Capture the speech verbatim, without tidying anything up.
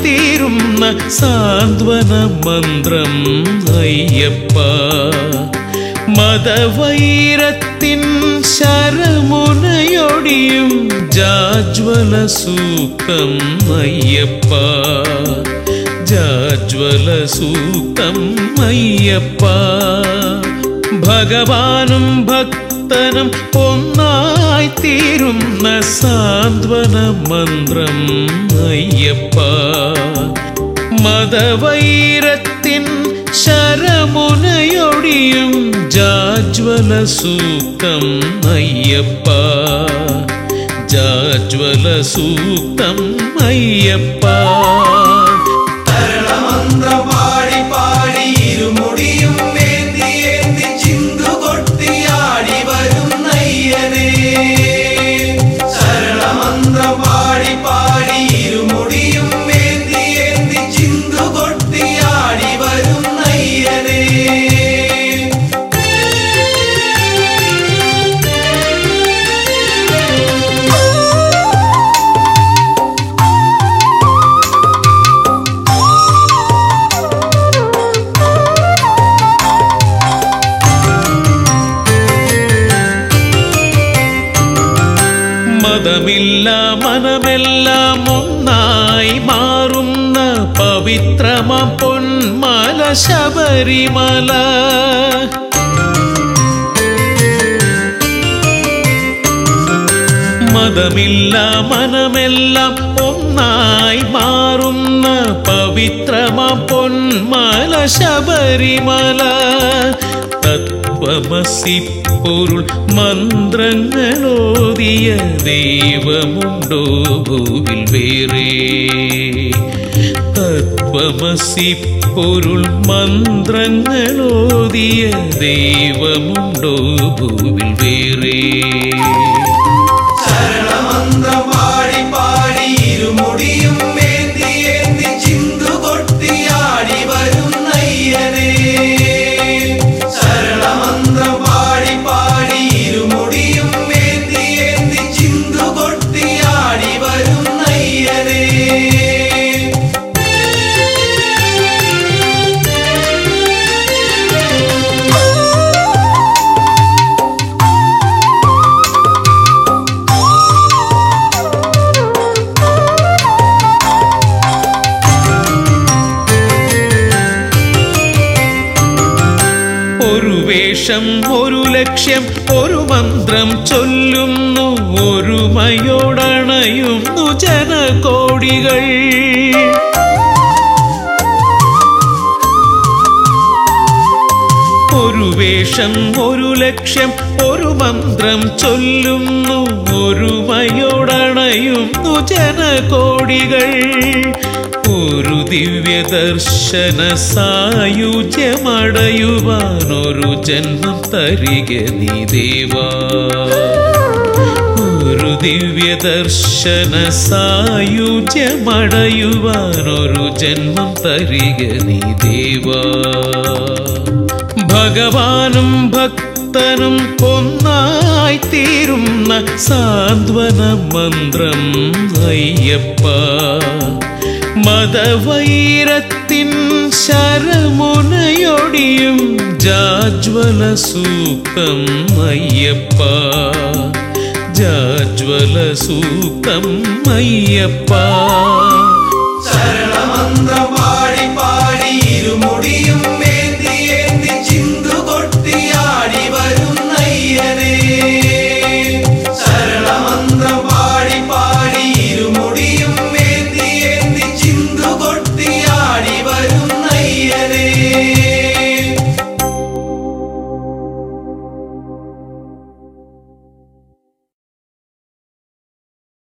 തീരുന്ന സാന്ത്വന മന്ത്രം അയ്യപ്പ. മതവൈരത്തിൻ ശരമുനയൊടിയും ജാജ്വല സൂക്തം അയ്യപ്പ. ജാജ്വല സൂക്തം അയ്യപ്പ. ഭഗവാനും ഭക്തനും ഒന്നായി തീരുന്ന സാന്ത്വന മന്ത്രം അയ്യപ്പ. മതവൈരത്തിൻ ശരമുനയൊടിയും ജാജ്വല സൂക്തം അയ്യപ്പ. ജാജ്വല സൂക്തം അയ്യപ്പ. ശരണമന്ത്രം പാടി പാടി ഇരുമുടിയും ഏന്തി ഏന്തി ചിന്തു കൊട്ടിയാടി വരുന്നയ്യനേ. ശരണമന്ത്രം പാടി പാടി ഇരുമുടിയും ഏന്തി ഏന്തി ചിന്തു കൊട്ടിയാടി വരുന്നയ്യനേ. മതമില്ല മനമെല്ലാം ഒന്നായി മാറുന്ന പവിത്രമ പൊന്മല ശബരിമല. മതമില്ല മനമെല്ലാം ഒന്നായി മാറുന്ന പവിത്രമ പൊന്മല ശബരിമല. തത്വമസി പൊരുൾ മന്ത്രങ്ങളോതിയ ദൈവമുണ്ടോ ഭൂവിൽ വേറെ? തത്വമസി പൊരുൾ മന്ത്രങ്ങളോതിയ ദൈവമുണ്ടോ ഭൂവിൽ വേറെ? ശരണമന്ത്രം പാടി പാടി ഇരുമുടിയും ഏന്തി ഏന്തി ചിന്തു കൊട്ടിയാടി വരുന്നയ്യനേ. ശരണമന്ത്രം പാടി പാടി ഇരുമുടിയും ഏന്തി ഏന്തി ചിന്തു കൊട്ടിയാടി വരുന്നയ്യനേ. ഒരു വേഷം ഒരു ലക്ഷ്യം ഒരു മന്ത്രം ചൊല്ലുന്നു ഒരുമയോടണയുന്നു ജനകോടികൾ. ഒരു വേഷം ഒരു ലക്ഷ്യം ഒരു മന്ത്രം ചൊല്ലുന്നു ഒരുമയോടണയുന്നു ജനകോടികൾ. ഒരു ദിവ്യ ദർശന സായുജ്യമടയുവാൻ ഒരു ജന്മം തരിക നീ ദേവാ. ഒരു ദിവ്യ ദർശന സായുജ്യമടയുവാൻ ഒരു ജന്മം തരിക നീ ദേവാ. ഭഗവാനും ഭക്തനും ഒന്നായി തീരുന്ന സാന്ത്വന മന്ത്രം അയ്യപ്പ. മതവൈരത്തിൻ ശരമുനയൊടിയും ജാജ്വല സൂക്തം അയ്യപ്പ. ജാജ്വല സൂക്തം അയ്യപ്പ. ശരണമന്ത്രം